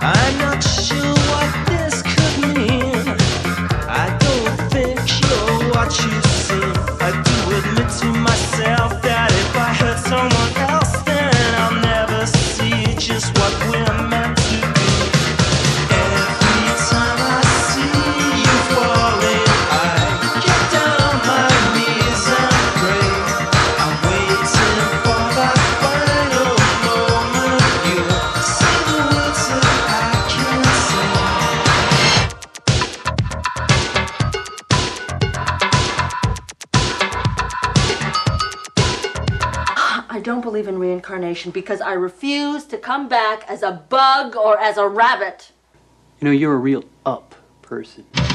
I'm not sure what this could mean. I don't think you're what you seem. I do admit to myself that if I hurt someone else, then I'll never see just what we're meant to be. Every time I see you falling, I get down on my knees and pray. I'm waiting for that final moment. You say the words that I can't say. I don't believe in reincarnation because I refuse to come back as a bug or as a rabbit. You know, you're a real up person.